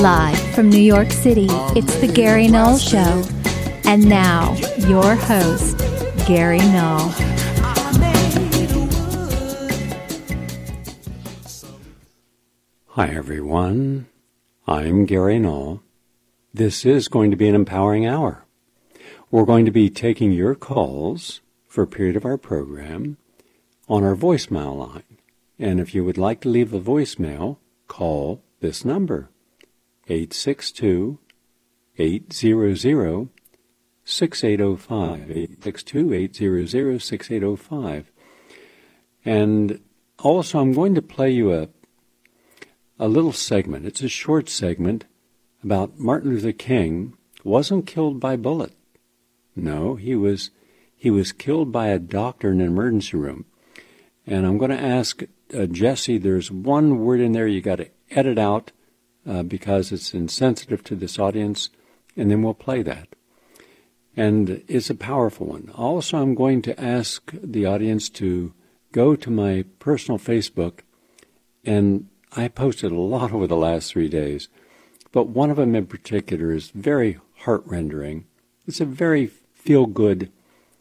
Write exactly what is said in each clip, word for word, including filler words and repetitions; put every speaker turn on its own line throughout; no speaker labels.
Live from New York City, it's the Gary Null Show. And now, your host, Gary Null.
Hi, everyone. I'm Gary Null. This is going to be an empowering hour. We're going to be taking your calls for a period of our program on our voicemail line. And if you would like to leave a voicemail, call this number, eight six two, eight hundred, six eight zero five, eight six two, eight hundred, six eight zero five. And also, I'm going to play you a, a little segment. It's a short segment about Martin Luther King wasn't killed by bullet. No, he was he was killed by a doctor in an emergency room. And I'm going to ask uh, Jesse, there's one word in there you got to edit out uh, because it's insensitive to this audience, and then we'll play that. And it's a powerful one. Also, I'm going to ask the audience to go to my personal Facebook, and I posted a lot over the last three days, but one of them in particular is very heart-rendering. It's a very feel-good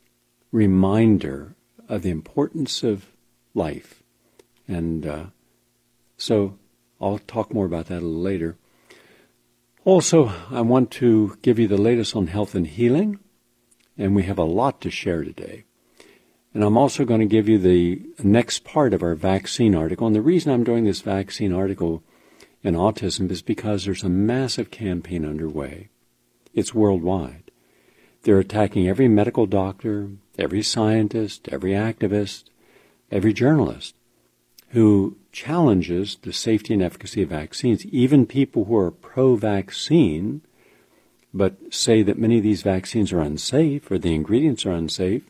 reminder of the importance of life. And uh, so I'll talk more about that a little later. Also, I want to give you the latest on health and healing, and we have a lot to share today. And I'm also going to give you the next part of our vaccine article. And the reason I'm doing this vaccine article in autism is because there's a massive campaign underway. It's worldwide. They're attacking every medical doctor, every scientist, every activist, every journalist who challenges the safety and efficacy of vaccines, even people who are pro-vaccine, but say that many of these vaccines are unsafe or the ingredients are unsafe.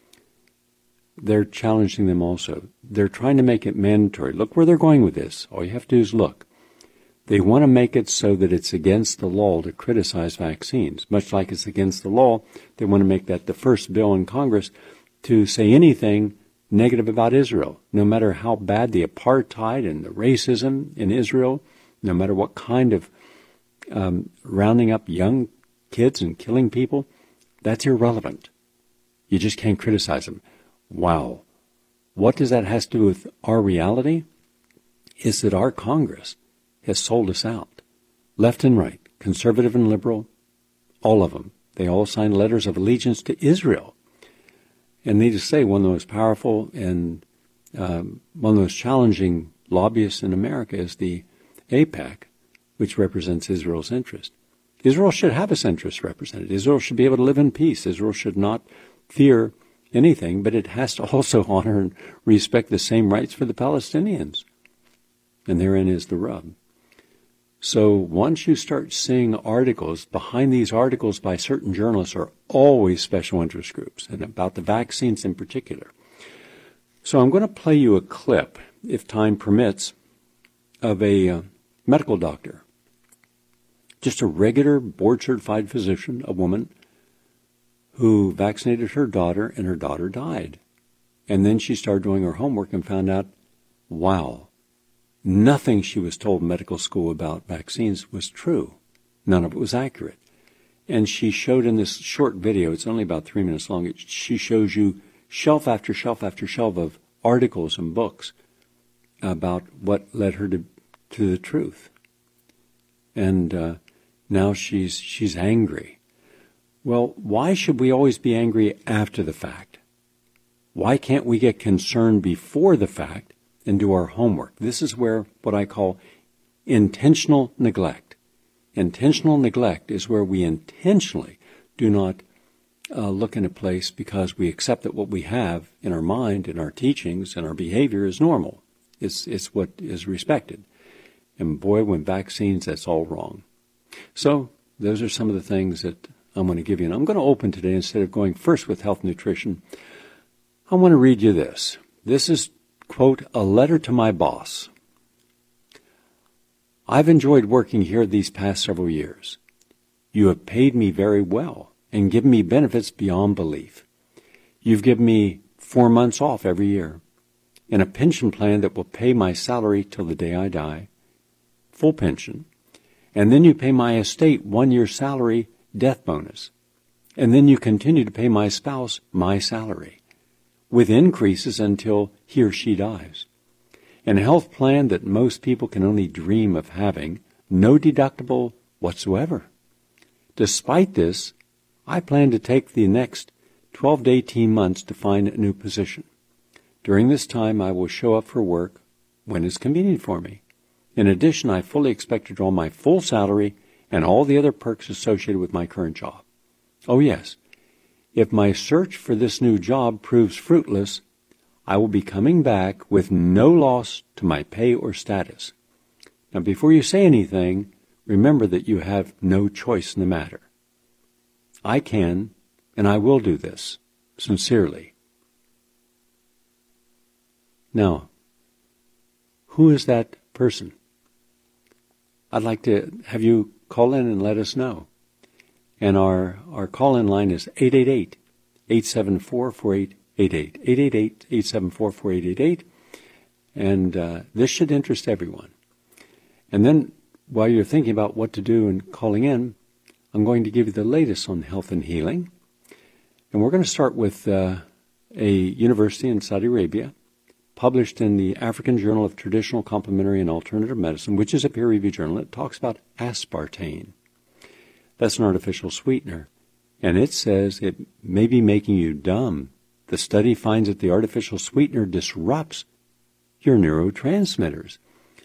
They're challenging them also. They're trying to make it mandatory. Look where they're going with this. All you have to do is look. They want to make it so that it's against the law to criticize vaccines. Much like it's against the law, they want to make that the first bill in Congress to say anything negative about Israel, no matter how bad the apartheid and the racism in Israel, no matter what kind of um, rounding up young kids and killing people, that's irrelevant. You just can't criticize them. Wow. What does that have to do with our reality? Is that our Congress has sold us out. Left and right, conservative and liberal, all of them. They all signed letters of allegiance to Israel. And needless to say, one of the most powerful and um, one of the most challenging lobbyists in America is the AIPAC, which represents Israel's interest. Israel should have its interests represented. Israel should be able to live in peace. Israel should not fear anything, but it has to also honor and respect the same rights for the Palestinians. And therein is the rub. So once you start seeing articles, behind these articles by certain journalists are always special interest groups, and about the vaccines in particular. So I'm going to play you a clip, if time permits, of a uh, medical doctor, just a regular board-certified physician, a woman, who vaccinated her daughter, and her daughter died. And then she started doing her homework and found out, wow, nothing she was told in medical school about vaccines was true. None of it was accurate. And she showed in this short video, it's only about three minutes long, it, she shows you shelf after shelf after shelf of articles and books about what led her to, to the truth. And uh, now she's she's angry. Well, why should we always be angry after the fact? Why can't we get concerned before the fact and do our homework? This is where what I call intentional neglect. Intentional neglect is where we intentionally do not uh, look in a place because we accept that what we have in our mind, in our teachings, and our behavior is normal. It's, it's what is respected. And boy, when vaccines, that's all wrong. So those are some of the things that I'm going to give you. And I'm going to open today, instead of going first with health nutrition, I want to read you this. This is, quote, a letter to my boss. I've enjoyed working here these past several years. You have paid me very well and given me benefits beyond belief. You've given me four months off every year and a pension plan that will pay my salary till the day I die, full pension, And then you pay my estate one year's salary death bonus. And then you continue to pay my spouse my salary, with increases until he or she dies. And a health plan that most people can only dream of having, no deductible whatsoever. Despite this, I plan to take the next twelve to eighteen months to find a new position. During this time, I will show up for work when it's convenient for me. In addition, I fully expect to draw my full salary and all the other perks associated with my current job. Oh yes, if my search for this new job proves fruitless, I will be coming back with no loss to my pay or status. Now, before you say anything, remember that you have no choice in the matter. I can, and I will do this, sincerely. Now, who is that person? I'd like to have you call in and let us know. And our, our call-in line is eight eight eight, eight seven four, four eight eight eight, eight eight eight, eight seven four, four eight eight eight. And uh, this should interest everyone. And then, while you're thinking about what to do and calling in, I'm going to give you the latest on health and healing. And we're going to start with uh, a university in Saudi Arabia, published in the African Journal of Traditional, Complementary, and Alternative Medicine, which is a peer-reviewed journal. It talks about aspartame. That's an artificial sweetener. And it says it may be making you dumb. The study finds that the artificial sweetener disrupts your neurotransmitters.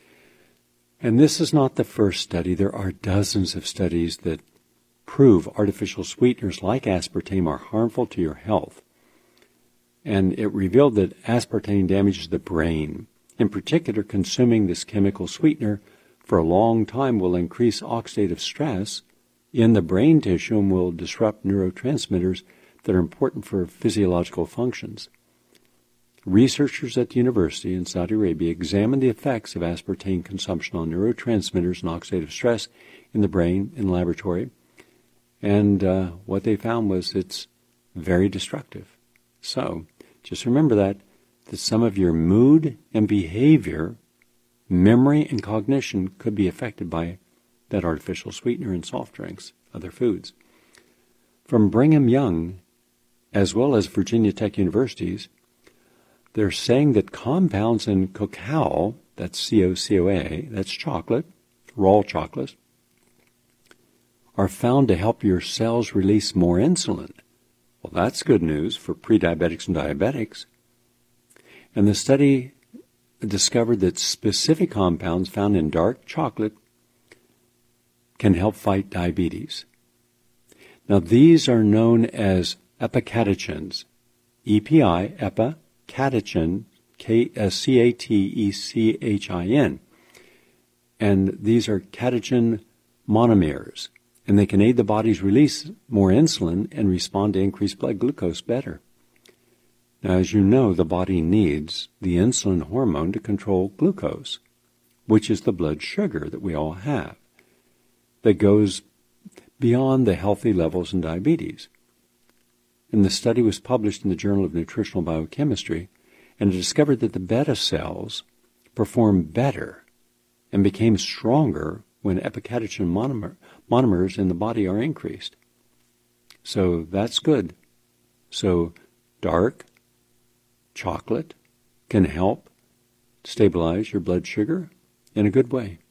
And this is not the first study. There are dozens of studies that prove artificial sweeteners like aspartame are harmful to your health. And it revealed that aspartame damages the brain. In particular, consuming this chemical sweetener for a long time will increase oxidative stress in the brain tissue and will disrupt neurotransmitters that are important for physiological functions. Researchers at the university in Saudi Arabia examined the effects of aspartame consumption on neurotransmitters and oxidative stress in the brain in the laboratory, and uh, what they found was it's very destructive. So, just remember that, that some of your mood and behavior, memory and cognition could be affected by that artificial sweetener in soft drinks, other foods. From Brigham Young, as well as Virginia Tech universities, they're saying that compounds in cacao, that's C O C O A, that's chocolate, raw chocolate, are found to help your cells release more insulin. Well, that's good news for pre-diabetics and diabetics. And the study discovered that specific compounds found in dark chocolate can help fight diabetes. Now, these are known as epicatechins, E P I, epa, catechin, K S C A T E C H I N. And these are catechin monomers, and they can aid the body's release more insulin and respond to increased blood glucose better. Now, as you know, the body needs the insulin hormone to control glucose, which is the blood sugar that we all have, that goes beyond the healthy levels in diabetes. And the study was published in the Journal of Nutritional Biochemistry, and it discovered that the beta cells perform better and became stronger when epicatechin monomer, monomers in the body are increased. So that's good. So dark chocolate can help stabilize your blood sugar in a good way.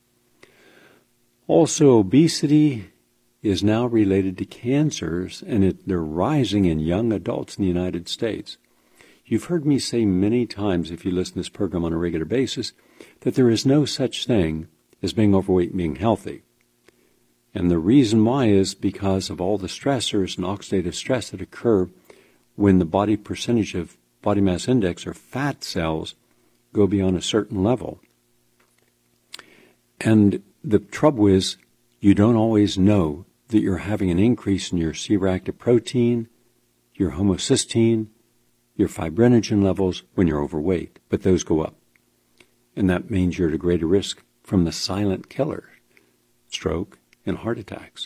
Also, obesity is now related to cancers, and it, they're rising in young adults in the United States. You've heard me say many times, if you listen to this program on a regular basis, that there is no such thing as being overweight and being healthy. And the reason why is because of all the stressors and oxidative stress that occur when the body percentage of body mass index or fat cells go beyond a certain level. And the trouble is, you don't always know that you're having an increase in your C-reactive protein, your homocysteine, your fibrinogen levels when you're overweight, but those go up. And that means you're at a greater risk from the silent killer, stroke and heart attacks.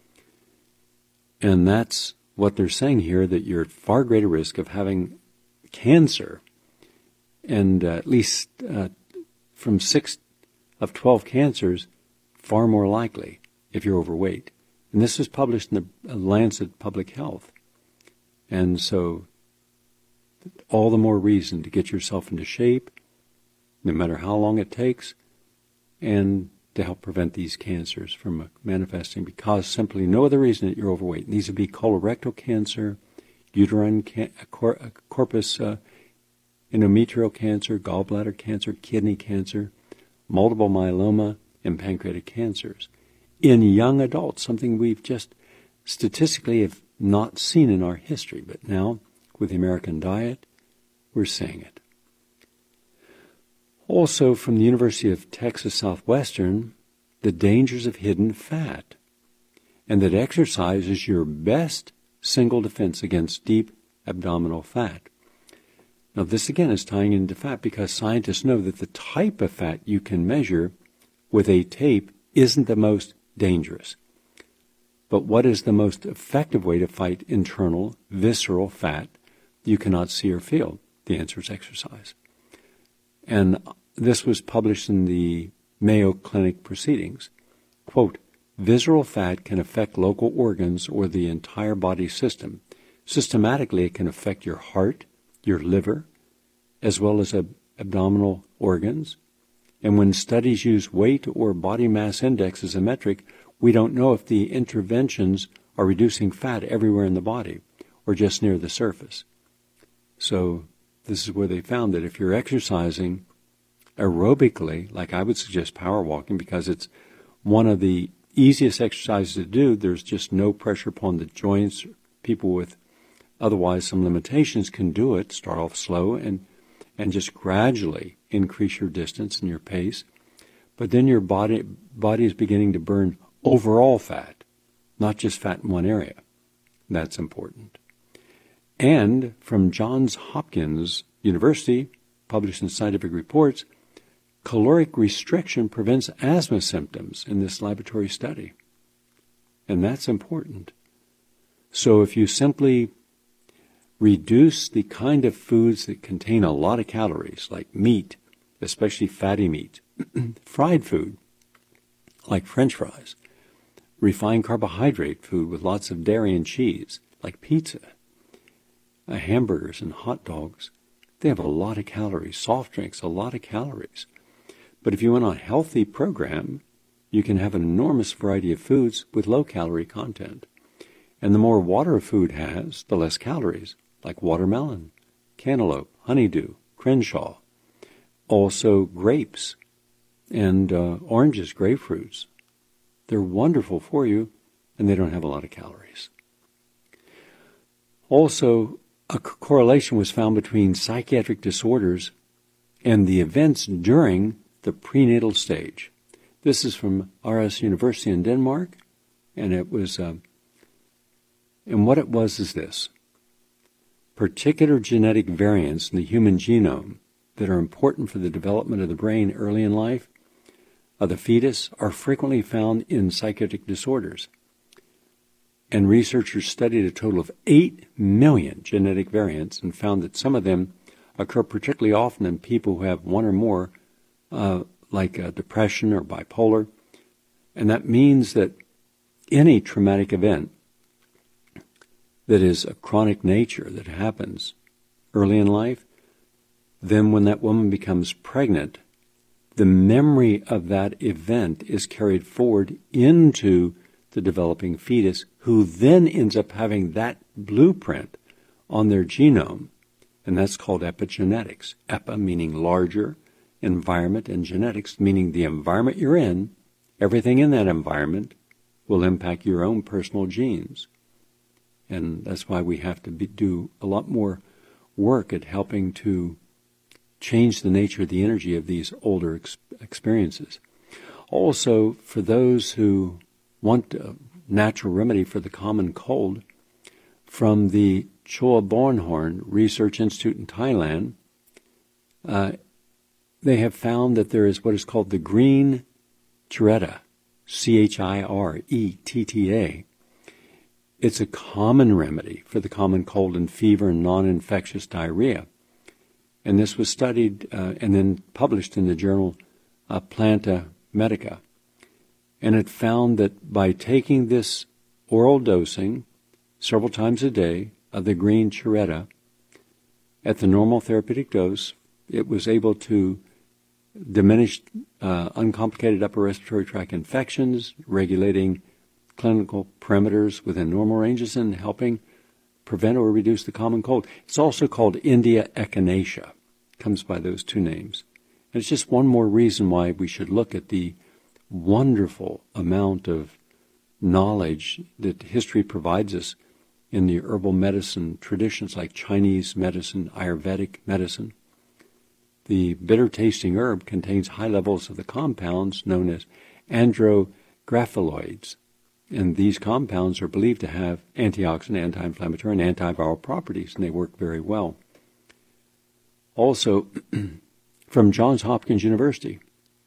And that's what they're saying here, that you're at far greater risk of having cancer, and uh, at least uh, from six of twelve cancers, far more likely if you're overweight. And this was published in the Lancet Public Health. And so all the more reason to get yourself into shape, no matter how long it takes, and to help prevent these cancers from manifesting, because simply no other reason that you're overweight. And these would be colorectal cancer, uterine can- cor- corpus uh, endometrial cancer, gallbladder cancer, kidney cancer, multiple myeloma, and pancreatic cancers. In young adults, something we've just statistically have not seen in our history, but now with the American diet, we're seeing it. Also from the University of Texas Southwestern, the dangers of hidden fat, and that exercise is your best single defense against deep abdominal fat. Now this again is tying into fat because scientists know that the type of fat you can measure with a tape isn't the most dangerous. But what is the most effective way to fight internal, visceral fat you cannot see or feel? The answer is exercise. And this was published in the Mayo Clinic Proceedings. Quote, visceral fat can affect local organs or the entire body system. Systematically, it can affect your heart, your liver, as well as ab- abdominal organs. And when studies use weight or body mass index as a metric, we don't know if the interventions are reducing fat everywhere in the body or just near the surface. So this is where they found that if you're exercising aerobically, like I would suggest power walking, because it's one of the easiest exercises to do, there's just no pressure upon the joints. People with otherwise some limitations can do it, start off slow and and just gradually increase your distance and your pace. But then your body body is beginning to burn overall fat, not just fat in one area. That's important. And from Johns Hopkins University, published in Scientific Reports, caloric restriction prevents asthma symptoms in this laboratory study. And that's important. So if you simply reduce the kind of foods that contain a lot of calories, like meat, especially fatty meat, fried food, like French fries, refined carbohydrate food with lots of dairy and cheese, like pizza, uh, hamburgers and hot dogs, they have a lot of calories. Soft drinks, a lot of calories. But if you went on a healthy program, you can have an enormous variety of foods with low calorie content. And the more water a food has, the less calories, like watermelon, cantaloupe, honeydew, Crenshaw. Also grapes and uh, oranges, grapefruits. They're wonderful for you, and they don't have a lot of calories. Also, a correlation was found between psychiatric disorders and the events during the prenatal stage. This is from Aarhus University in Denmark, and it was, uh, and what it was is this. Particular genetic variants in the human genome that are important for the development of the brain early in life of the fetus are frequently found in psychiatric disorders. And researchers studied a total of eight million genetic variants and found that some of them occur particularly often in people who have one or more, uh, like uh, depression or bipolar. And that means that any traumatic event that is a chronic nature that happens early in life, then when that woman becomes pregnant, the memory of that event is carried forward into the developing fetus, who then ends up having that blueprint on their genome, and that's called epigenetics. Epi meaning larger, environment, and genetics meaning the environment you're in, everything in that environment will impact your own personal genes. And that's why we have to be, do a lot more work at helping to change the nature of the energy of these older ex- experiences. Also, for those who want a natural remedy for the common cold, from the Choa Bornhorn Research Institute in Thailand, uh, they have found that there is what is called the green chiretta, C H I R E T T A. It's a common remedy for the common cold and fever and non-infectious diarrhea. And this was studied uh, and then published in the journal uh, Planta Medica. And it found that by taking this oral dosing several times a day of the green Charetta at the normal therapeutic dose, it was able to diminish uh, uncomplicated upper respiratory tract infections, regulating clinical parameters within normal ranges, and helping prevent or reduce the common cold. It's also called India echinacea. It comes by those two names. And it's just one more reason why we should look at the wonderful amount of knowledge that history provides us in the herbal medicine traditions like Chinese medicine, Ayurvedic medicine. The bitter-tasting herb contains high levels of the compounds known as andrographoloids, and these compounds are believed to have antioxidant, anti-inflammatory, and antiviral properties, and they work very well. Also, from Johns Hopkins University,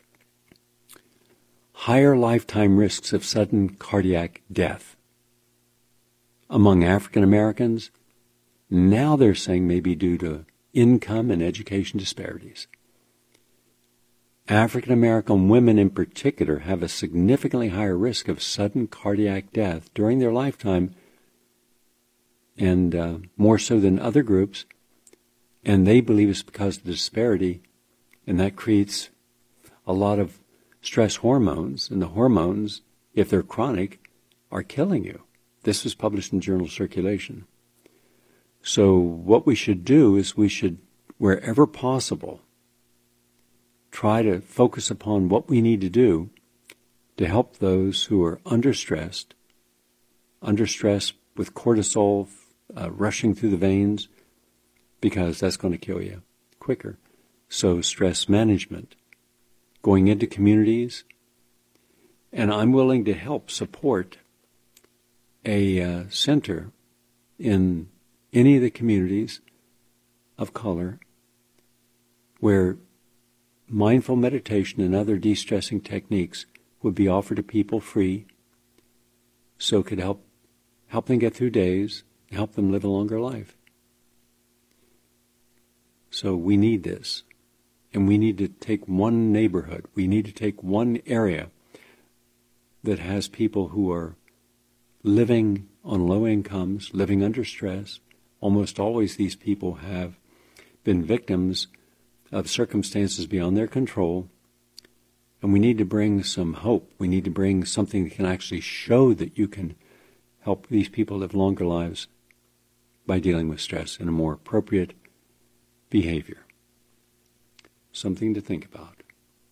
higher lifetime risks of sudden cardiac death among African Americans, now they're saying may be due to income and education disparities. African American women in particular have a significantly higher risk of sudden cardiac death during their lifetime, and uh, more so than other groups, and they believe it's because of the disparity, and that creates a lot of stress hormones, and the hormones, if they're chronic, are killing you. This was published in Journal Circulation. So what we should do is we should, wherever possible, try to focus upon what we need to do to help those who are under stressed, under stress with cortisol uh, rushing through the veins, because that's going to kill you quicker. So stress management, going into communities, and I'm willing to help support a uh, center in any of the communities of color where mindful meditation and other de-stressing techniques would be offered to people free, so it could help help them get through days, help them live a longer life. So we need this. And we need to take one neighborhood, we need to take one area that has people who are living on low incomes, living under stress. Almost always these people have been victims of circumstances beyond their control. And we need to bring some hope. We need to bring something that can actually show that you can help these people live longer lives by dealing with stress in a more appropriate behavior. Something to think about.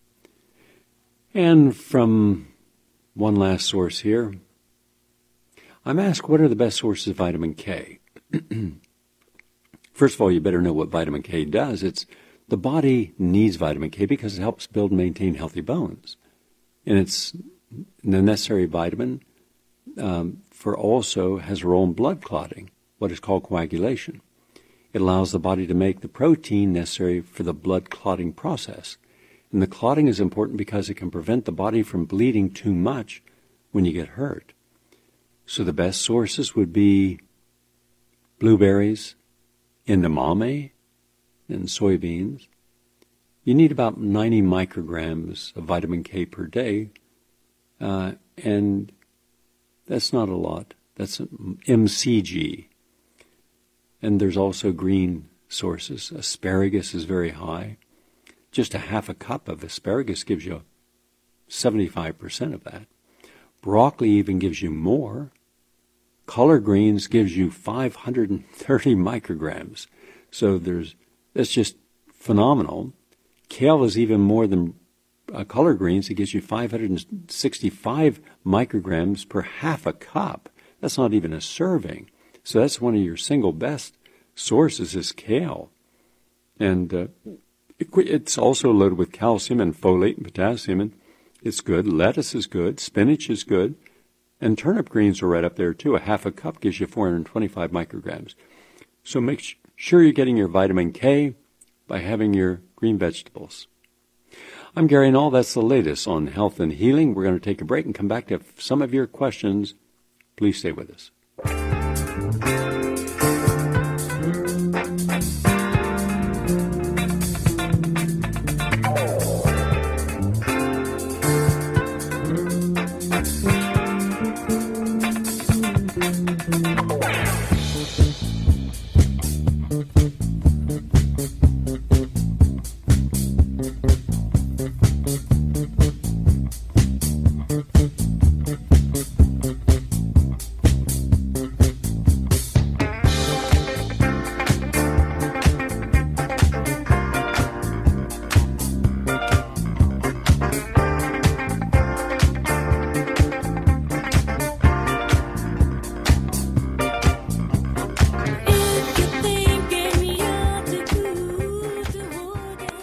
And from one last source here, I'm asked, what are the best sources of vitamin K? First of all, you better know what vitamin K does. It's the body needs vitamin K because it helps build and maintain healthy bones. And it's the necessary vitamin um, for also has a role in blood clotting, what is called coagulation. It allows the body to make the protein necessary for the blood clotting process. And the clotting is important because it can prevent the body from bleeding too much when you get hurt. So the best sources would be blueberries, edamame, and soybeans. You need about ninety micrograms of vitamin K per day, uh, and that's not a lot. That's M C G. And there's also green sources. Asparagus is very high. Just a half a cup of asparagus gives you seventy-five percent of that. Broccoli even gives you more. Collard greens gives you five hundred thirty micrograms. So there's that's just phenomenal. Kale is even more than uh, collard greens. It gives you five hundred sixty-five micrograms per half a cup. That's not even a serving. So that's one of your single best sources is kale. And uh, it, it's also loaded with calcium and folate and potassium, and it's good. Lettuce is good. Spinach is good. And turnip greens are right up there, too. A half a cup gives you four hundred twenty-five micrograms. So make sh- sure you're getting your vitamin K by having your green vegetables. I'm Gary Null. That's the latest on health and healing. We're going to take a break and come back to some of your questions. Please stay with us.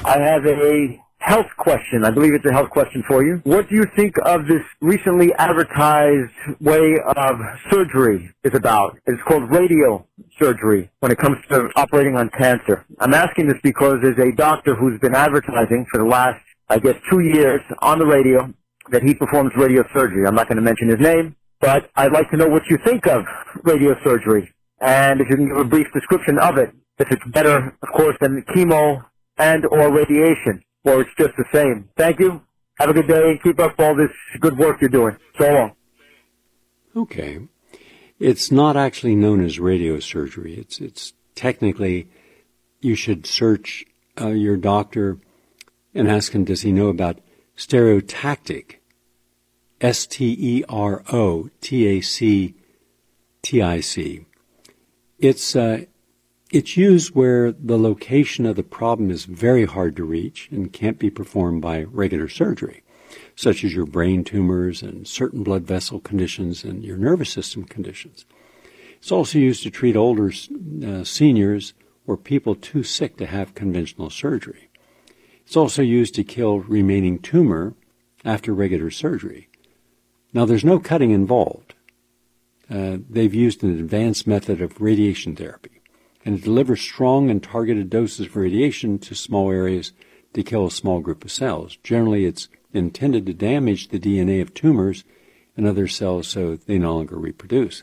I have a health question. I believe it's a health question for you. What do you think of this recently advertised way of surgery is about? It's called radio surgery when it comes to operating on cancer. I'm asking this because there's a doctor who's been advertising for the last, I guess, two years on the radio that he performs radio surgery. I'm not going to mention his name, but I'd like to know what you think of radio surgery and if you can give a brief description of it. If it's better, of course, than chemo and or radiation, or it's just the same. Thank you. Have a good day, and keep up all this good work you're doing. So long.
Okay. It's not actually known as radio surgery. It's it's technically, you should search uh, your doctor and ask him, does he know about stereotactic, S T E R O T A C T I C. It's uh, It's used where the location of the problem is very hard to reach and can't be performed by regular surgery, such as your brain tumors and certain blood vessel conditions and your nervous system conditions. It's also used to treat older uh, seniors or people too sick to have conventional surgery. It's also used to kill remaining tumor after regular surgery. Now, there's no cutting involved. Uh, they've used an advanced method of radiation therapy, and it delivers strong and targeted doses of radiation to small areas to kill a small group of cells. Generally, it's intended to damage the D N A of tumors and other cells so they no longer reproduce.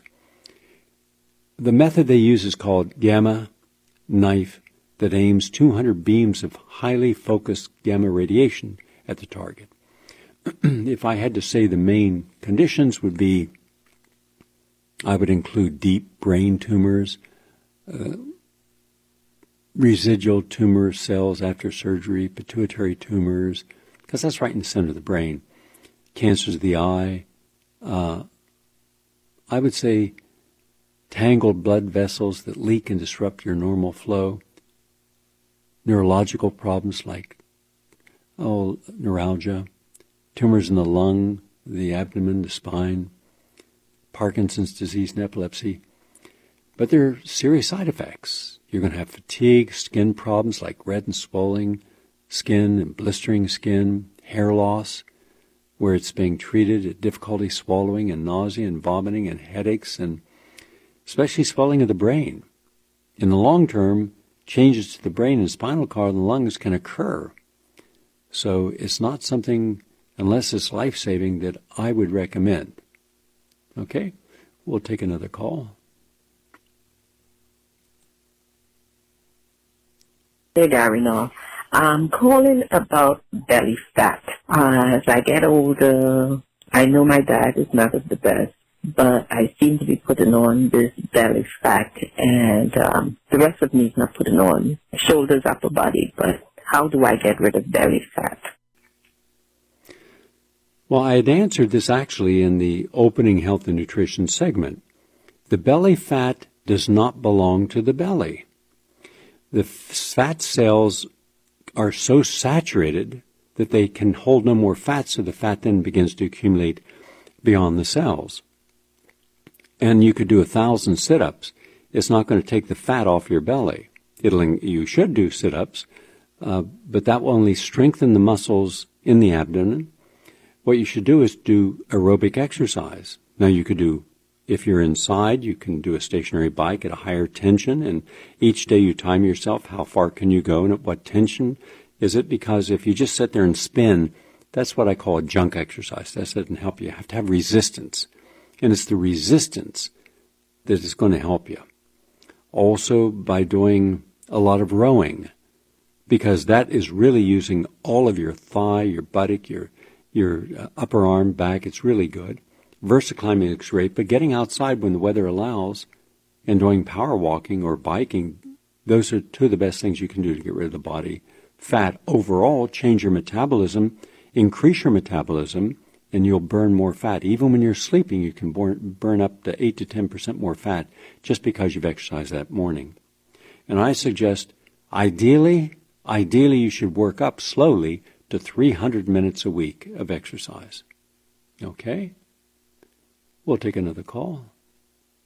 The method they use is called gamma knife, that aims two hundred beams of highly focused gamma radiation at the target. If I had to say the main conditions would be, I would include deep brain tumors, uh, residual tumor cells after surgery, pituitary tumors, because that's right in the center of the brain, cancers of the eye. Uh, I would say tangled blood vessels that leak and disrupt your normal flow, neurological problems like oh, neuralgia, tumors in the lung, the abdomen, the spine, Parkinson's disease and epilepsy. But there are serious side effects. You're going to have fatigue, skin problems like red and swelling skin and blistering skin, hair loss, where it's being treated, difficulty swallowing and nausea and vomiting and headaches, and especially swelling of the brain. In the long term, changes to the brain and spinal cord and the lungs can occur. So it's not something, unless it's life-saving, that I would recommend. Okay? We'll take another call.
Hey, Darino. I'm calling about belly fat. Uh, as I get older, I know my diet is not of the best, but I seem to be putting on this belly fat, and um, the rest of me is not putting on shoulders, upper body. But how do I get rid of belly fat?
Well, I had answered this actually in the opening health and nutrition segment. The belly fat does not belong to the belly. The fat cells are so saturated that they can hold no more fat, so the fat then begins to accumulate beyond the cells. And you could do a thousand sit-ups. It's not going to take the fat off your belly. It'll, you should do sit-ups, uh, but that will only strengthen the muscles in the abdomen. What you should do is do aerobic exercise. Now you could do, if you're inside, you can do a stationary bike at a higher tension, and each day you time yourself, how far can you go and at what tension is it? Because if you just sit there and spin, that's what I call a junk exercise. That doesn't help you. You have to have resistance. And it's the resistance that is going to help you. Also by doing a lot of rowing, because that is really using all of your thigh, your buttock, your your uh, upper arm, back. It's really good. Versiclimbing is great, but getting outside when the weather allows and doing power walking or biking, those are two of the best things you can do to get rid of the body fat. Overall, change your metabolism, increase your metabolism, and you'll burn more fat. Even when you're sleeping, you can burn, burn up to eight to ten percent more fat just because you've exercised that morning. And I suggest, ideally, ideally you should work up slowly to three hundred minutes a week of exercise. Okay? We'll take another call.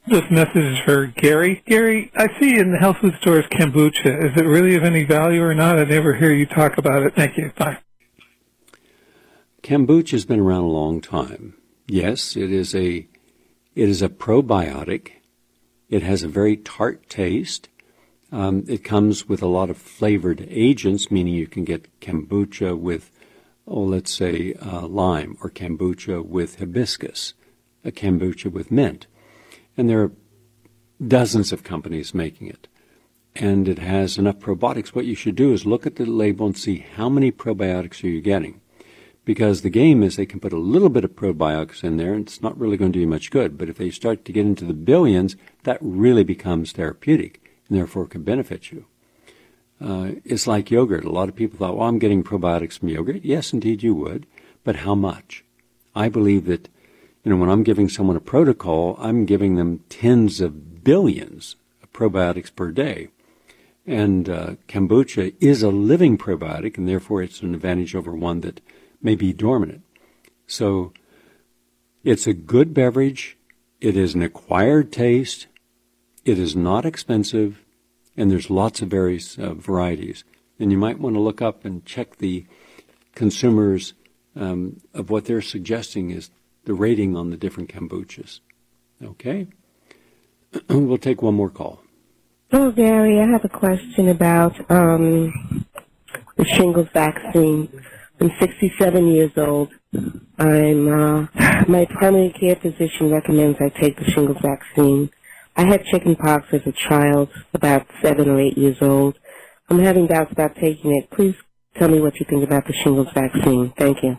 This message is for Gary. Gary, I see in the health food stores kombucha. Is it really of any value or not? I never hear you talk about it. Thank you. Bye.
Kombucha has been around a long time. Yes, it is a it is a probiotic. It has a very tart taste. Um, it comes with a lot of flavored agents, meaning you can get kombucha with, oh, let's say uh, lime, or kombucha with hibiscus, a kombucha with mint. And there are dozens of companies making it. And it has enough probiotics. What you should do is look at the label and see how many probiotics are you getting. Because the game is they can put a little bit of probiotics in there, and it's not really going to do you much good. But if they start to get into the billions, that really becomes therapeutic, and therefore can benefit you. Uh, it's like yogurt. A lot of people thought, well, I'm getting probiotics from yogurt. Yes, indeed you would. But how much? I believe that, you know, when I'm giving someone a protocol, I'm giving them tens of billions of probiotics per day. And uh, kombucha is a living probiotic, and therefore it's an advantage over one that may be dormant. So it's a good beverage. It is an acquired taste. It is not expensive, and there's lots of various uh, varieties. And you might want to look up and check the consumers um, of what they're suggesting is the rating on the different kombuchas. Okay? We'll take one more call.
Hello, Gary. I have a question about um, the shingles vaccine. I'm sixty-seven years old. I'm uh, my primary care physician recommends I take the shingles vaccine. I had chickenpox as a child, about seven or eight years old. I'm having doubts about taking it. Please tell me what you think about the shingles vaccine. Thank you.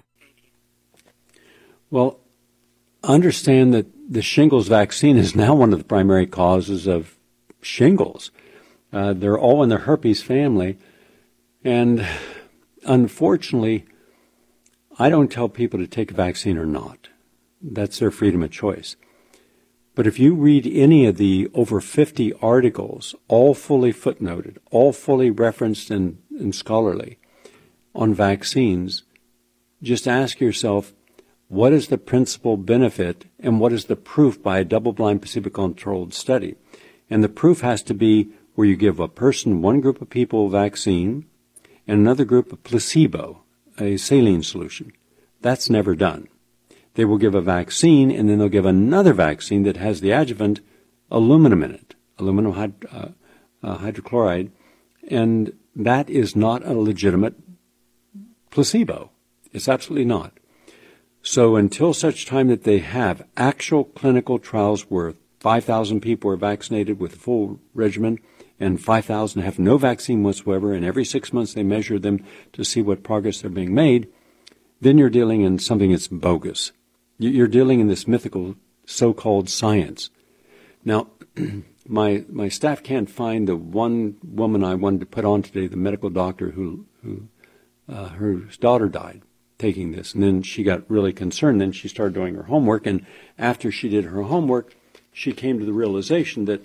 Well, understand that the shingles vaccine is now one of the primary causes of shingles. Uh, they're all in the herpes family. And unfortunately, I don't tell people to take a vaccine or not. That's their freedom of choice. But if you read any of the over fifty articles, all fully footnoted, all fully referenced and, and scholarly on vaccines, just ask yourself, what is the principal benefit and what is the proof by a double-blind placebo-controlled study? And the proof has to be where you give a person, one group of people, a vaccine, and another group a placebo, a saline solution. That's never done. They will give a vaccine, and then they'll give another vaccine that has the adjuvant aluminum in it, aluminum hyd- uh, uh, hydrochloride, and that is not a legitimate placebo. It's absolutely not. So until such time that they have actual clinical trials where five thousand people are vaccinated with a full regimen and five thousand have no vaccine whatsoever, and every six months they measure them to see what progress they're being made, then you're dealing in something that's bogus. You're dealing in this mythical so-called science. Now, my my staff can't find the one woman I wanted to put on today, the medical doctor who, who uh, her daughter died taking this. And then she got really concerned. Then she started doing her homework. And after she did her homework, she came to the realization that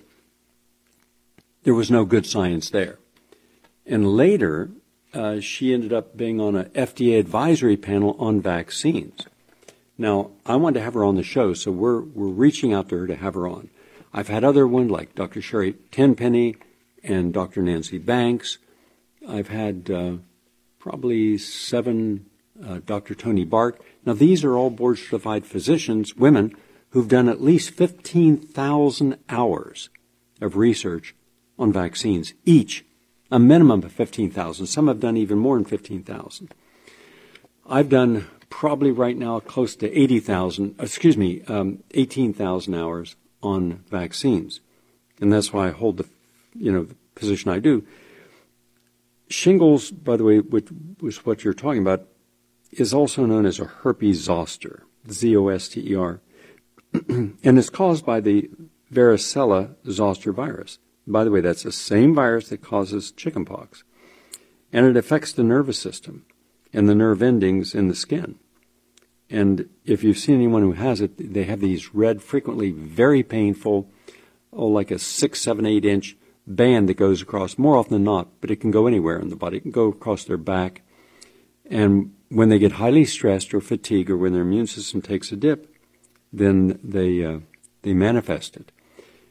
there was no good science there. And later, uh, she ended up being on an F D A advisory panel on vaccines. Now, I wanted to have her on the show, so we're we're reaching out to her to have her on. I've had other ones like Doctor Sherry Tenpenny and Doctor Nancy Banks. I've had uh, probably seven uh, Doctor Tony Bark. Now, these are all board-certified physicians, women, who've done at least fifteen thousand hours of research on vaccines, each, a minimum of fifteen thousand. Some have done even more than fifteen thousand. I've done probably right now close to eighty thousand, excuse me, um, eighteen thousand hours on vaccines. And that's why I hold the, you know, the position I do. Shingles, by the way, which was what you're talking about, is also known as a herpes zoster, Z O S T E R. And it's caused by the varicella zoster virus. By the way, that's the same virus that causes chickenpox. And it affects the nervous system and the nerve endings in the skin. And if you've seen anyone who has it, they have these red, frequently very painful, oh, like a six, seven, eight inch band that goes across, more often than not, but it can go anywhere in the body. It can go across their back. And when they get highly stressed or fatigued or when their immune system takes a dip, then they uh, they manifest it.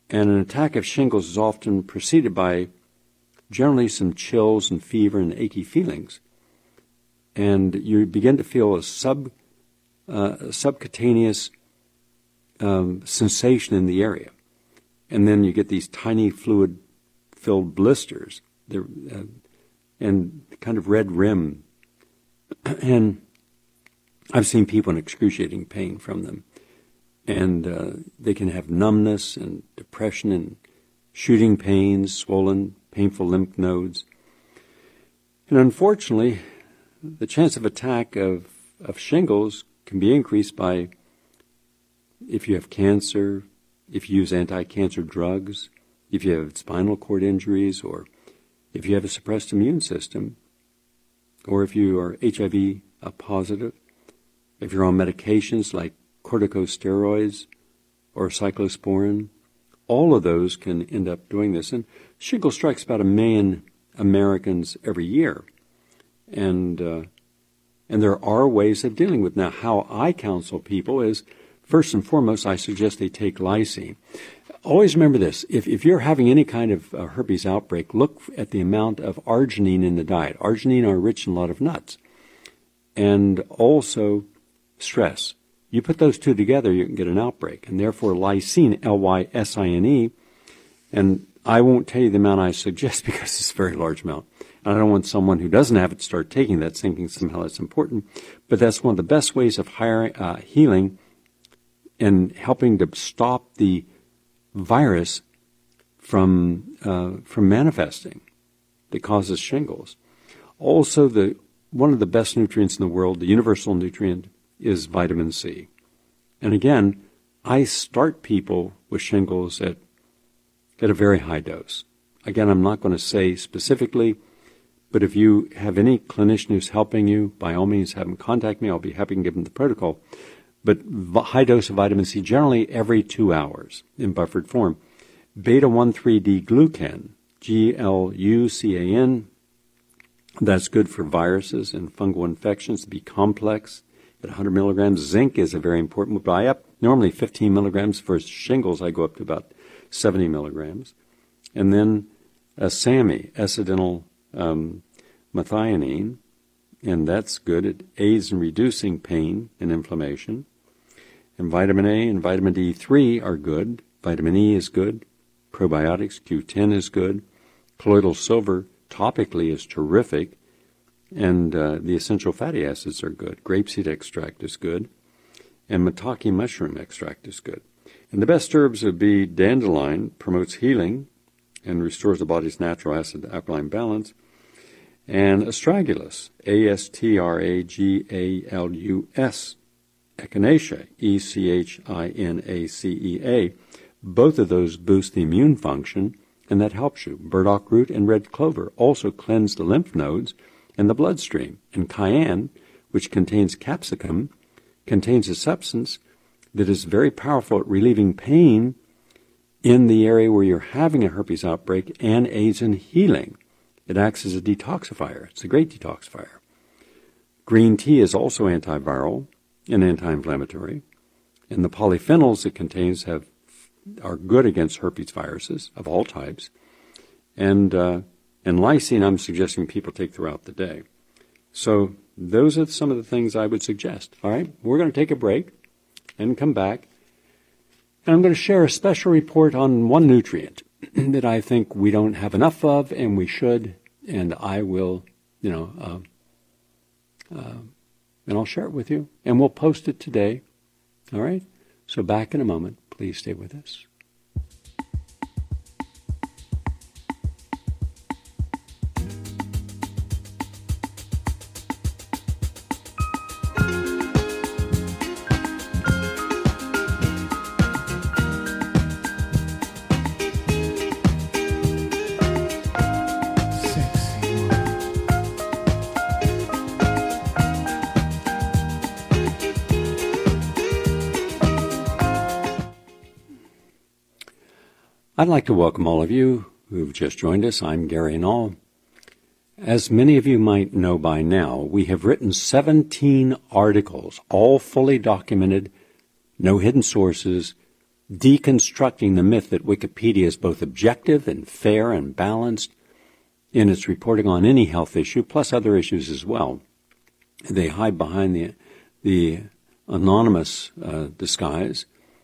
And an attack of shingles is often preceded by generally some chills and fever and achy feelings. And you begin to feel a sub uh, subcutaneous um, sensation in the area. And then you get these tiny fluid-filled blisters uh, and kind of red rim. And I've seen people in excruciating pain from them. And uh, they can have numbness and depression and shooting pains, swollen, painful lymph nodes. And unfortunately, the chance of attack of, of shingles can be increased by if you have cancer, if you use anti-cancer drugs, if you have spinal cord injuries, or if you have a suppressed immune system, or if you are H I V positive, if you're on medications like corticosteroids or cyclosporin, all of those can end up doing this. And shingles strikes about a million Americans every year. And uh, and there are ways of dealing with it. Now, how I counsel people is, first and foremost, I suggest they take lysine. Always remember this. If, if you're having any kind of uh, herpes outbreak, look at the amount of arginine in the diet. Arginine are rich in a lot of nuts. And also stress. You put those two together, you can get an outbreak. And therefore, lysine, L Y S I N E, and I won't tell you the amount I suggest because it's a very large amount. And I don't want someone who doesn't have it to start taking that thinking somehow that's important. But that's one of the best ways of hiring, uh, healing and helping to stop the virus from uh, from manifesting that causes shingles. Also, the one of the best nutrients in the world, the universal nutrient, is vitamin C. And again, I start people with shingles at at a very high dose. Again, I'm not going to say specifically, but if you have any clinician who's helping you, by all means have them contact me. I'll be happy to give them the protocol. But high dose of vitamin C, generally every two hours in buffered form. beta one three D glucan, G L U C A N, that's good for viruses and fungal infections, to be complex at one hundred milligrams. Zinc is a very important, but I up normally fifteen milligrams. For shingles, I go up to about seventy milligrams. And then uh, S A M I, S-adenyl um, methionine, and that's good. It aids in reducing pain and inflammation. And vitamin A and vitamin D three are good. Vitamin E is good. Probiotics, Q ten is good. Colloidal silver topically is terrific. And uh, the essential fatty acids are good. Grapeseed extract is good. And maitake mushroom extract is good. And the best herbs would be dandelion, promotes healing and restores the body's natural acid-alkaline balance. And astragalus, A S T R A G A L U S, echinacea, E C H I N A C E A. Both of those boost the immune function, and that helps you. Burdock root and red clover also cleanse the lymph nodes and the bloodstream. And cayenne, which contains capsicum, contains a substance that is very powerful at relieving pain in the area where you're having a herpes outbreak and aids in healing. It acts as a detoxifier. It's a great detoxifier. Green tea is also antiviral and anti-inflammatory. And the polyphenols it contains have are good against herpes viruses of all types. And uh, and lysine I'm suggesting people take throughout the day. So those are some of the things I would suggest. All right, we're going to take a break and come back. And I'm going to share a special report on one nutrient that I think we don't have enough of, and we should. And I will, you know, uh, uh, and I'll share it with you. And we'll post it today. All right? So back in a moment. Please stay with us. I'd like to welcome all of you who've just joined us. I'm Gary Null. As many of you might know by now, we have written seventeen articles, all fully documented, no hidden sources, deconstructing the myth that Wikipedia is both objective and fair and balanced in its reporting on any health issue, plus other issues as well. They hide behind the the anonymous uh, disguise,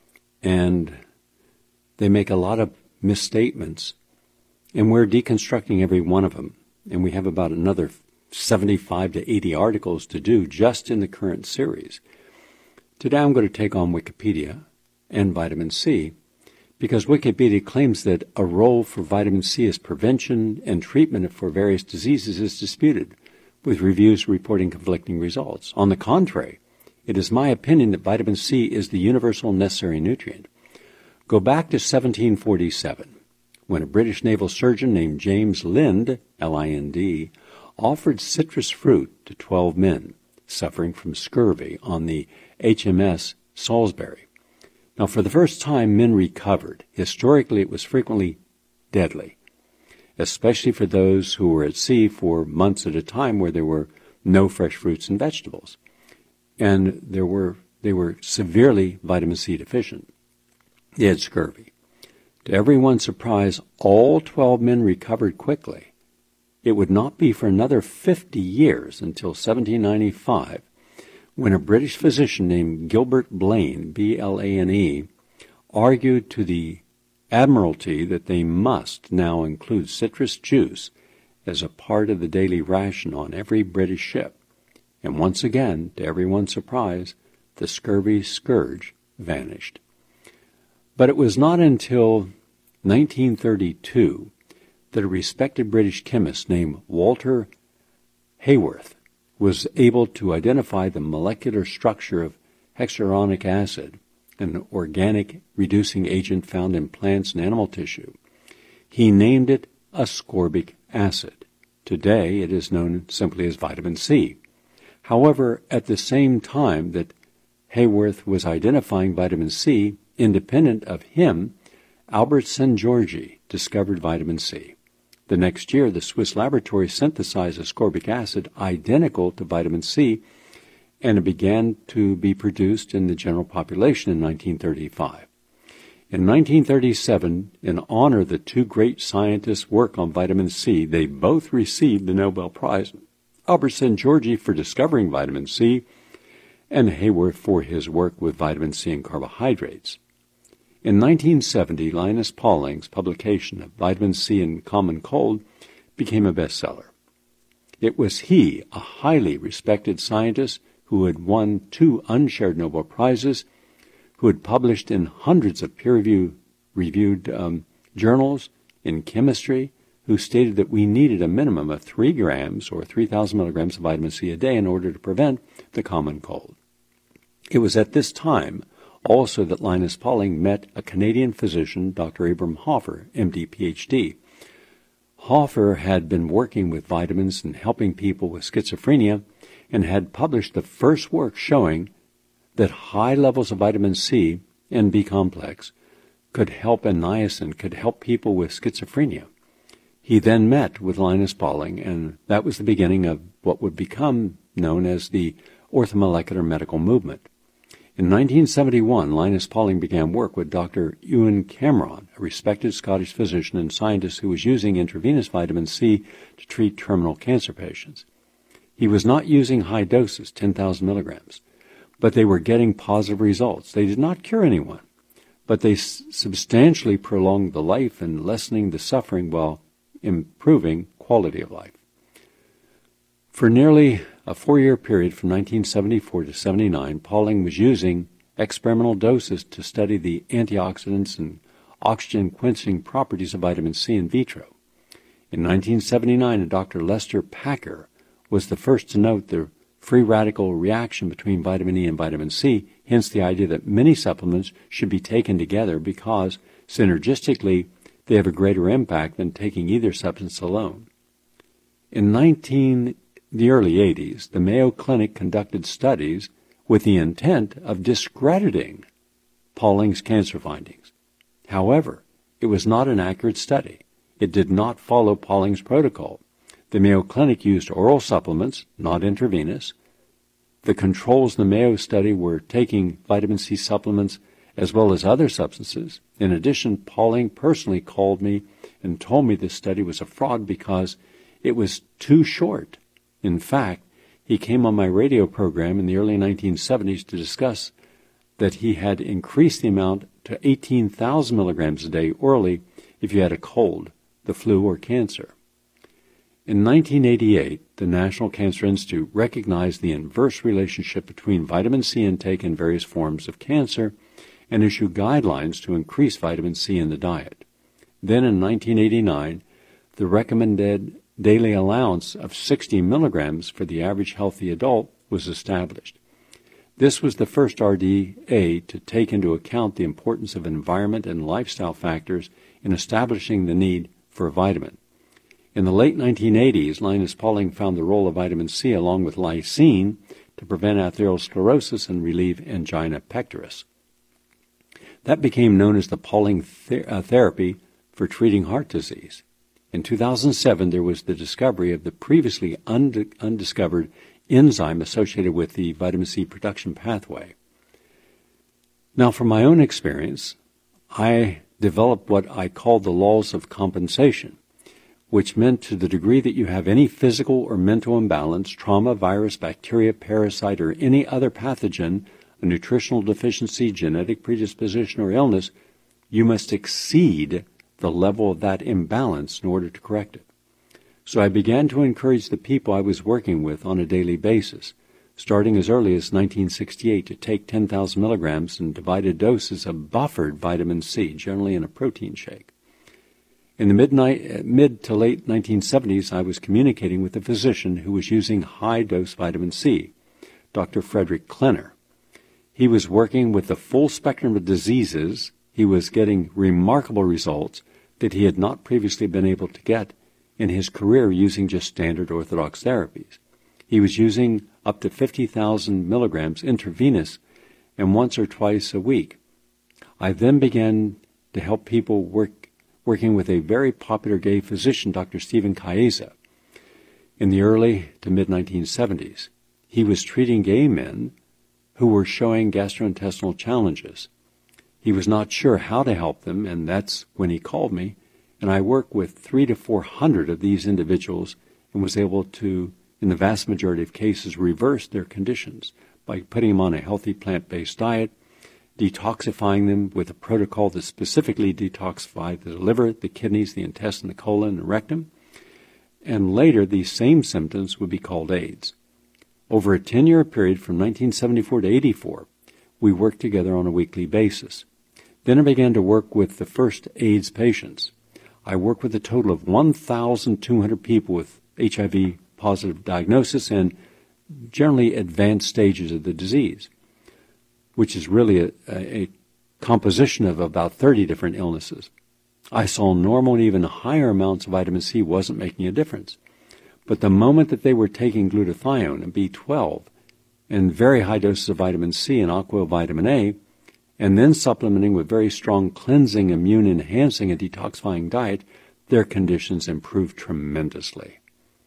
and they make a lot of misstatements, and we're deconstructing every one of them. And we have about another seventy-five to eighty articles to do just in the current series. Today I'm going to take on Wikipedia and vitamin C, because Wikipedia claims that a role for vitamin C as prevention and treatment for various diseases is disputed, with reviews reporting conflicting results. On the contrary, it is my opinion that vitamin C is the universal necessary nutrient. Go back to seventeen forty-seven, when a British naval surgeon named James Lind, L I N D, offered citrus fruit to twelve men suffering from scurvy on the H M S Salisbury. Now, for the first time, men recovered. Historically, it was frequently deadly, especially for those who were at sea for months at a time where there were no fresh fruits and vegetables. And there were they were severely vitamin C deficient. They had scurvy. To everyone's surprise, all twelve men recovered quickly. It would not be for another fifty years until seventeen ninety-five, when a British physician named Gilbert Blaine, B L A N E, argued to the Admiralty that they must now include citrus juice as a part of the daily ration on every British ship. And once again, to everyone's surprise, the scurvy scourge vanished. But it was not until nineteen thirty-two that a respected British chemist named Walter Haworth was able to identify the molecular structure of hexuronic acid, an organic reducing agent found in plants and animal tissue. He named it ascorbic acid. Today it is known simply as vitamin C. However, at the same time that Haworth was identifying vitamin C, independent of him, Albert Szent-Györgyi discovered vitamin C. The next year, the Swiss laboratory synthesized ascorbic acid identical to vitamin C, and it began to be produced in the general population in nineteen thirty-five. In nineteen thirty-seven, in honor of the two great scientists' work on vitamin C, they both received the Nobel Prize. Albert Szent-Györgyi for discovering vitamin C, and Haworth for his work with vitamin C and carbohydrates. In nineteen seventy, Linus Pauling's publication of Vitamin C in Common Cold became a bestseller. It was he, a highly respected scientist who had won two unshared Nobel Prizes, who had published in hundreds of peer-reviewed um, journals in chemistry, who stated that we needed a minimum of three grams or three thousand milligrams of vitamin C a day in order to prevent the common cold. It was at this time also that Linus Pauling met a Canadian physician, Doctor Abram Hoffer, M D, P H D. Hoffer had been working with vitamins and helping people with schizophrenia, and had published the first work showing that high levels of vitamin C and B complex could help, and niacin could help people with schizophrenia. He then met with Linus Pauling, and that was the beginning of what would become known as the orthomolecular medical movement. In nineteen seventy-one, Linus Pauling began work with Doctor Ewan Cameron, a respected Scottish physician and scientist who was using intravenous vitamin C to treat terminal cancer patients. He was not using high doses, ten thousand milligrams, but they were getting positive results. They did not cure anyone, but they s- substantially prolonged the life and lessening the suffering while improving quality of life. For nearly a four-year period from nineteen seventy-four to seventy-nine, Pauling was using experimental doses to study the antioxidants and oxygen-quenching properties of vitamin C in vitro. In nineteen seventy-nine, Doctor Lester Packer was the first to note the free radical reaction between vitamin E and vitamin C, hence the idea that many supplements should be taken together because, synergistically, they have a greater impact than taking either substance alone. In nineteen the early eighties, the Mayo Clinic conducted studies with the intent of discrediting Pauling's cancer findings. However, it was not an accurate study. It did not follow Pauling's protocol. The Mayo Clinic used oral supplements, not intravenous. The controls in the Mayo study were taking vitamin C supplements as well as other substances. In addition, Pauling personally called me and told me this study was a fraud because it was too short. In fact, he came on my radio program in the early nineteen seventies to discuss that he had increased the amount to eighteen thousand milligrams a day orally if you had a cold, the flu, or cancer. In nineteen eighty-eight, the National Cancer Institute recognized the inverse relationship between vitamin C intake and various forms of cancer and issued guidelines to increase vitamin C in the diet. Then in nineteen eighty-nine, the recommended daily allowance of sixty milligrams for the average healthy adult was established. This was the first R D A to take into account the importance of environment and lifestyle factors in establishing the need for a vitamin. In the late nineteen eighties, Linus Pauling found the role of vitamin C along with lysine to prevent atherosclerosis and relieve angina pectoris. That became known as the Pauling ther- uh, therapy for treating heart disease. In two thousand seven, there was the discovery of the previously und- undiscovered enzyme associated with the vitamin C production pathway. Now, from my own experience, I developed what I called the laws of compensation, which meant to the degree that you have any physical or mental imbalance, trauma, virus, bacteria, parasite, or any other pathogen, a nutritional deficiency, genetic predisposition, or illness, you must exceed the level of that imbalance in order to correct it. So I began to encourage the people I was working with on a daily basis, starting as early as nineteen sixty-eight, to take ten thousand milligrams in divided doses of buffered vitamin C, generally in a protein shake. In the mid, mid to late nineteen seventies, I was communicating with a physician who was using high-dose vitamin C, Doctor Frederick Klenner. He was working with the full spectrum of diseases. He was getting remarkable results that he had not previously been able to get in his career using just standard orthodox therapies. He was using up to fifty thousand milligrams intravenous and once or twice a week. I then began to help people work working with a very popular gay physician, Doctor Stephen Chiesa, in the early to mid nineteen seventies. He was treating gay men who were showing gastrointestinal challenges. He was not sure how to help them, and that's when he called me, and I worked with three to four hundred of these individuals and was able to, in the vast majority of cases, reverse their conditions by putting them on a healthy plant-based diet, detoxifying them with a protocol that specifically detoxified the liver, the kidneys, the intestine, the colon, and rectum. And later, these same symptoms would be called AIDS. Over a ten-year period from nineteen seventy-four to eighty-four, we worked together on a weekly basis. Then I began to work with the first AIDS patients. I worked with a total of one thousand two hundred people with H I V-positive diagnosis and generally advanced stages of the disease, which is really a, a composition of about thirty different illnesses. I saw normal and even higher amounts of vitamin C wasn't making a difference. But the moment that they were taking glutathione and B twelve and very high doses of vitamin C and aqua vitamin A, and then supplementing with very strong cleansing, immune-enhancing, and detoxifying diet, their conditions improved tremendously.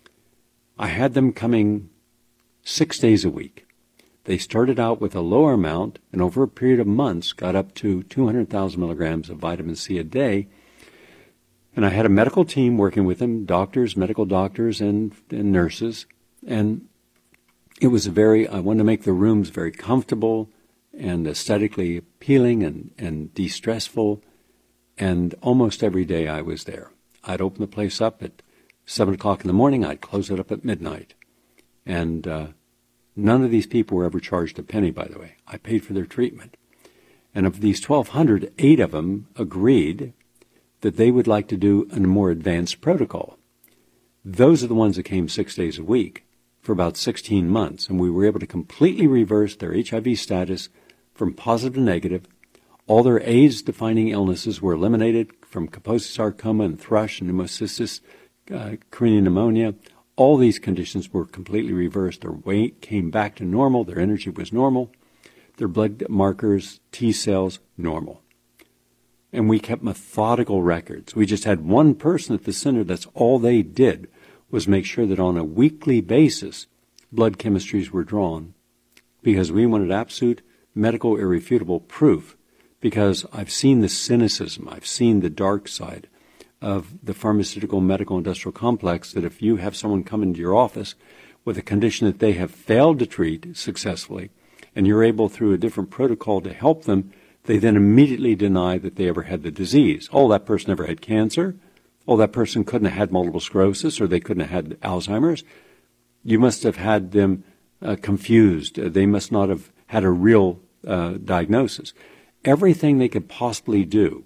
I had them coming six days a week. They started out with a lower amount, and over a period of months got up to two hundred thousand milligrams of vitamin C a day. And I had a medical team working with them, doctors, medical doctors, and, and nurses. And it was a very, I wanted to make the rooms very comfortable and aesthetically appealing and, and de-stressful. And almost every day I was there. I'd open the place up at seven o'clock in the morning. I'd close it up at midnight. And uh, none of these people were ever charged a penny, by the way. I paid for their treatment. And of these twelve hundred, eight of them agreed that they would like to do a more advanced protocol. Those are the ones that came six days a week for about sixteen months, and we were able to completely reverse their H I V status from positive to negative. All their AIDS-defining illnesses were eliminated from Kaposi sarcoma and thrush and pneumocystis, uh, Carinian pneumonia. All these conditions were completely reversed. Their weight came back to normal. Their energy was normal. Their blood markers, T cells, normal. And we kept methodical records. We just had one person at the center. That's all they did, was make sure that on a weekly basis, blood chemistries were drawn, because we wanted absolute medical irrefutable proof because I've seen the cynicism, I've seen the dark side of the pharmaceutical, medical, industrial complex, that if you have someone come into your office with a condition that they have failed to treat successfully, and you're able through a different protocol to help them, they then immediately deny that they ever had the disease. Oh, that person never had cancer. Oh, that person couldn't have had multiple sclerosis, or they couldn't have had Alzheimer's. You must have had them uh, confused. Uh, they must not have had a real uh, diagnosis. Everything they could possibly do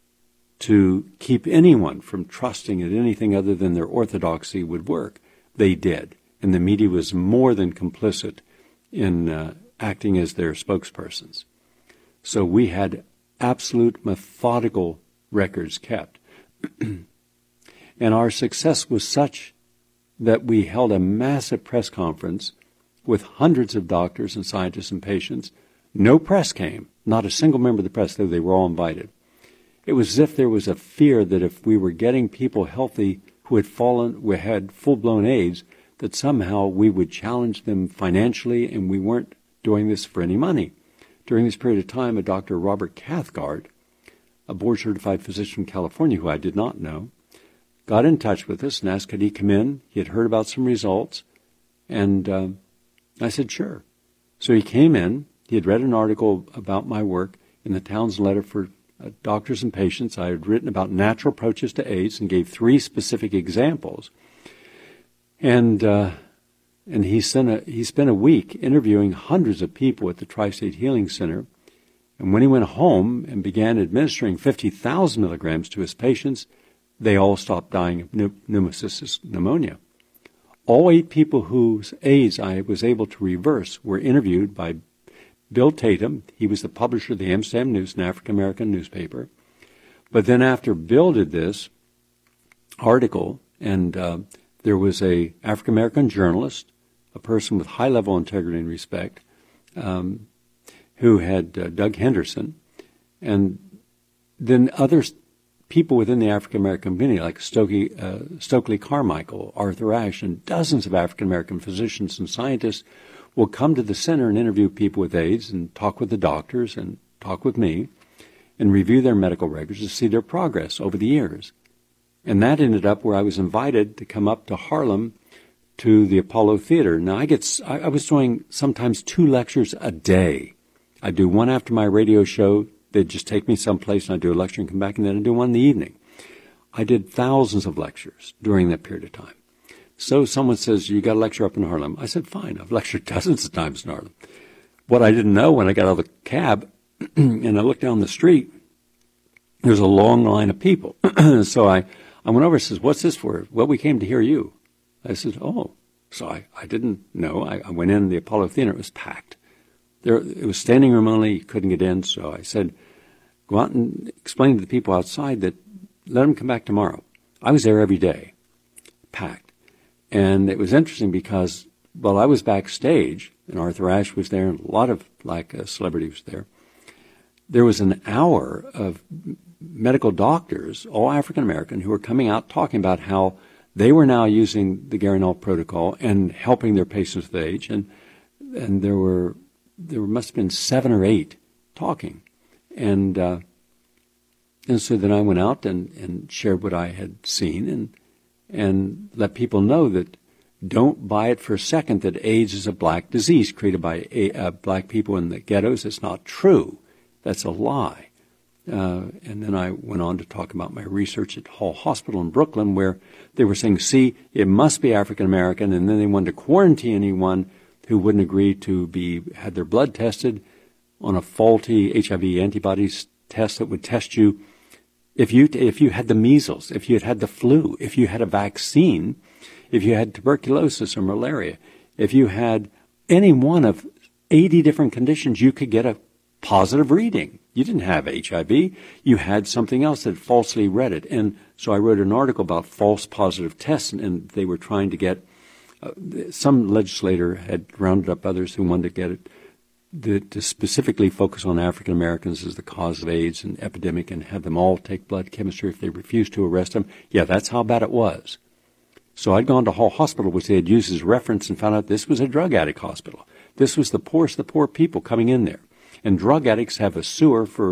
to keep anyone from trusting that anything other than their orthodoxy would work, they did. And the media was more than complicit in uh, acting as their spokespersons. So we had absolute methodical records kept. And our success was such that we held a massive press conference with hundreds of doctors and scientists and patients. No press came, not a single member of the press, though they were all invited. It was as if there was a fear that if we were getting people healthy who had fallen, who had full-blown AIDS, that somehow we would challenge them financially, and we weren't doing this for any money. During this period of time, a Doctor Robert Cathcart, a board-certified physician from California who I did not know, got in touch with us and asked could he come in. He had heard about some results, and uh, I said, sure. So he came in. He had read an article about my work in the Townsend Letter for uh, Doctors and Patients. I had written about natural approaches to AIDS and gave three specific examples. And uh, and he spent, a, he spent a week interviewing hundreds of people at the Tri-State Healing Center. And when he went home and began administering fifty thousand milligrams to his patients, they all stopped dying of pneumocystis pneumonia. All eight people whose AIDS I was able to reverse were interviewed by Bill Tatum. He was the publisher of the Amsterdam News, an African-American newspaper. But then after Bill did this article, and uh, there was a African-American journalist, a person with high-level integrity and respect, um, who had uh, Doug Henderson, and then others, people within the African-American community like Stokely, uh, Stokely Carmichael, Arthur Ashe, and dozens of African-American physicians and scientists will come to the center and interview people with AIDS and talk with the doctors and talk with me and review their medical records to see their progress over the years. And that ended up where I was invited to come up to Harlem to the Apollo Theater. Now, I get I, I was doing sometimes two lectures a day. I'd do one after my radio show. They'd just take me someplace and I'd do a lecture and come back, and then I'd do one in the evening. I did thousands of lectures during that period of time. So someone says, you got a lecture up in Harlem. I said, fine. I've lectured dozens of times in Harlem. What I didn't know when I got out of the cab and I looked down the street, there was a long line of people. So I, I went over and says, what's this for? Well, we came to hear you. I said, oh. So I, I didn't know. I, I went in the Apollo Theater. It was packed. There, it was standing room only. You couldn't get in. So I said, go out and explain to the people outside that let them come back tomorrow. I was there every day, packed. And it was interesting because while I was backstage, and Arthur Ashe was there, and a lot of like uh, celebrities there, there was an hour of medical doctors, all African-American, who were coming out talking about how they were now using the Gary Null protocol and helping their patients with AIDS. And and there were there must have been seven or eight talking. And uh, and so then I went out and, and shared what I had seen and and let people know that don't buy it for a second that AIDS is a black disease created by a, uh, black people in the ghettos. It's not true. That's a lie. Uh, and then I went on to talk about my research at Hall Hospital in Brooklyn, where they were saying, see, it must be African-American, and then they wanted to quarantine anyone who wouldn't agree to be had their blood tested on a faulty H I V antibodies test that would test you if you if you had the measles, if you had had the flu, if you had a vaccine, if you had tuberculosis or malaria, if you had any one of eighty different conditions, you could get a positive reading. You didn't have H I V. You had something else that falsely read it. And so I wrote an article about false positive tests, and, and they were trying to get, uh, some legislator had rounded up others who wanted to get it, the, to specifically focus on African Americans as the cause of AIDS and epidemic and have them all take blood chemistry if they refused to arrest them. Yeah, that's how bad it was. So I'd gone to Hall Hospital, which they had used as reference, and found out this was a drug addict hospital. This was the poorest of the poor people coming in there. And drug addicts have a sewer for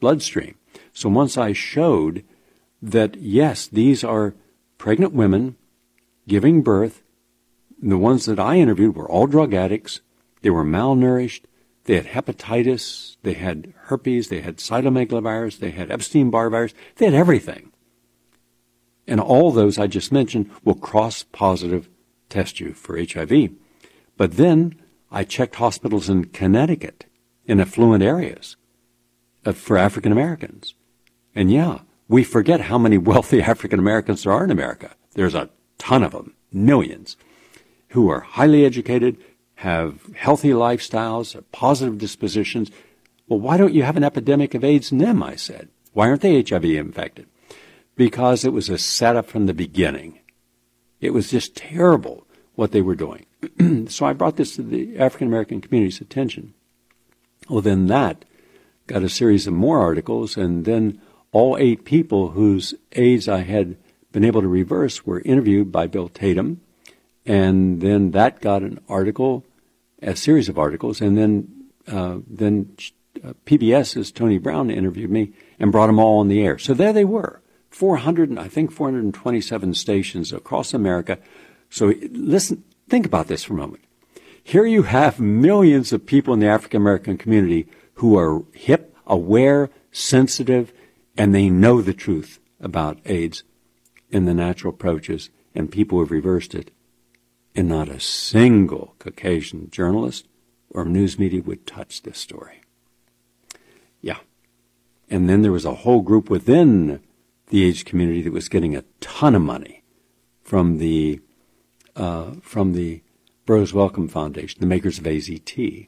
bloodstream. So once I showed that, yes, these are pregnant women giving birth, the ones that I interviewed were all drug addicts, they were malnourished, they had hepatitis, they had herpes, they had cytomegalovirus, they had Epstein-Barr virus, they had everything. And all those I just mentioned will cross-positive test you for H I V. But then I checked hospitals in Connecticut, in affluent areas, uh, for African Americans. And yeah, we forget how many wealthy African Americans there are in America. There's a ton of them, millions, who are highly educated, have healthy lifestyles, positive dispositions. Well, why don't you have an epidemic of AIDS in them, I said. Why aren't they H I V infected? Because it was a setup from the beginning. It was just terrible what they were doing. So I brought this to the African American community's attention. Well, then that got a series of more articles, and then all eight people whose AIDS I had been able to reverse were interviewed by Bill Tatum, and then that got an article, a series of articles, and then uh, then uh, PBS's Tony Brown interviewed me and brought them all on the air. So there they were, four hundred, I think four hundred twenty-seven stations across America. So listen, think about this for a moment. Here you have millions of people in the African American community who are hip, aware, sensitive, and they know the truth about AIDS and the natural approaches, and people have reversed it. And not a single Caucasian journalist or news media would touch this story. Yeah. And then there was a whole group within the AIDS community that was getting a ton of money from the uh, from the Bros Wellcome Foundation, the makers of A Z T.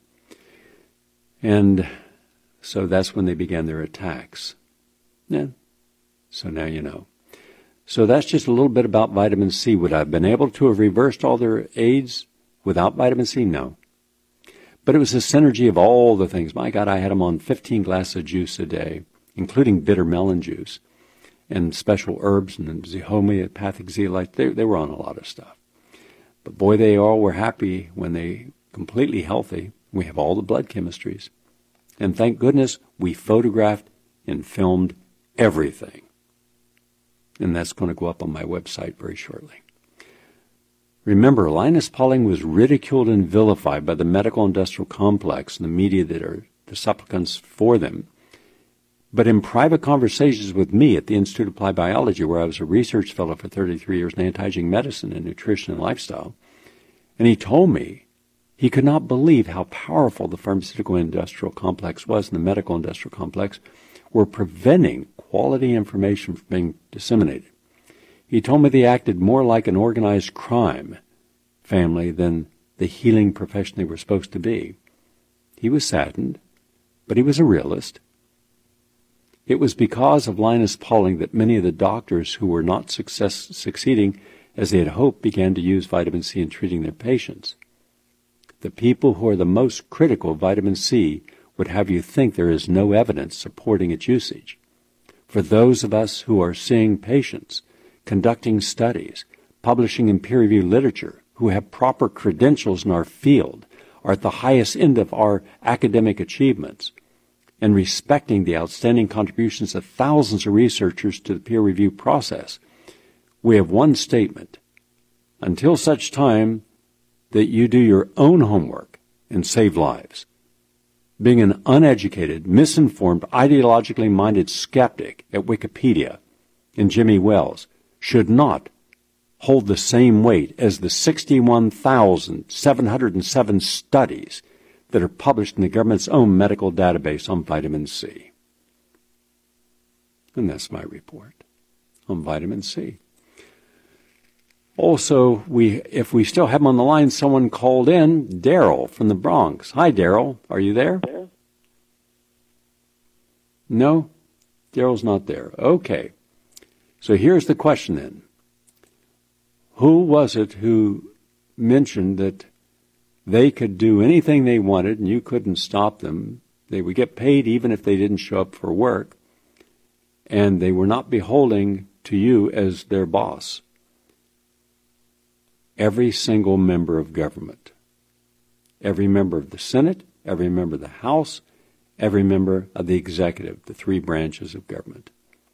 And so that's when they began their attacks. Yeah. So now you know. So that's just a little bit about vitamin C. Would I have been able to have reversed all their AIDS without vitamin C? No. But it was the synergy of all the things. My God, I had them on fifteen glasses of juice a day, including bitter melon juice and special herbs and the homeopathic zeolite. They, they were on a lot of stuff. But boy, they all were happy when they completely healthy. We have all the blood chemistries. And thank goodness we photographed and filmed everything. And that's going to go up on my website very shortly. Remember, Linus Pauling was ridiculed and vilified by the medical industrial complex and the media that are the supplicants for them. But in private conversations with me at the Institute of Applied Biology, where I was a research fellow for thirty-three years in anti-aging medicine and nutrition and lifestyle, and he told me he could not believe how powerful the pharmaceutical industrial complex was and the medical industrial complex were preventing quality information from being disseminated. He told me they acted more like an organized crime family than the healing profession they were supposed to be. He was saddened, but he was a realist. It was because of Linus Pauling that many of the doctors who were not success, succeeding as they had hoped began to use vitamin C in treating their patients. The people who are the most critical of vitamin C would have you think there is no evidence supporting its usage. For those of us who are seeing patients, conducting studies, publishing in peer-reviewed literature, who have proper credentials in our field, are at the highest end of our academic achievements, and respecting the outstanding contributions of thousands of researchers to the peer review process, we have one statement. Until such time that you do your own homework and save lives, being an uneducated, misinformed, ideologically minded skeptic at Wikipedia and Jimmy Wells should not hold the same weight as the sixty-one thousand seven hundred seven studies that are published in the government's own medical database on vitamin C. And that's my report on vitamin C. Also, we, if we still have him on the line, someone called in, Daryl from the Bronx. Hi, Daryl. Are you there? No? Daryl's not there. Okay. So here's the question then. Who was it who mentioned that they could do anything they wanted and you couldn't stop them? They would get paid even if they didn't show up for work, and they were not beholden to you as their boss. Every single member of government, every member of the Senate, every member of the House, every member of the executive, the three branches of government.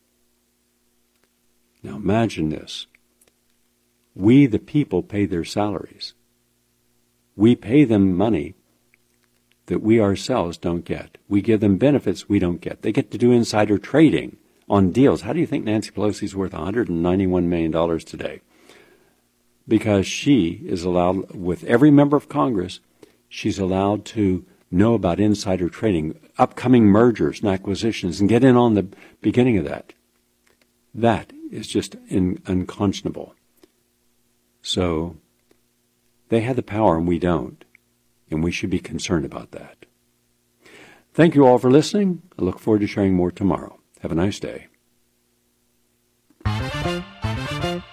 Now imagine this. We, the people, pay their salaries. We pay them money that we ourselves don't get. We give them benefits we don't get. They get to do insider trading on deals. How do you think Nancy Pelosi's worth one hundred ninety-one million dollars today? Because she is allowed, with every member of Congress, she's allowed to know about insider trading, upcoming mergers and acquisitions, and get in on the beginning of that. That is just in, unconscionable. So they have the power and we don't, and we should be concerned about that. Thank you all for listening. I look forward to sharing more tomorrow. Have a nice day.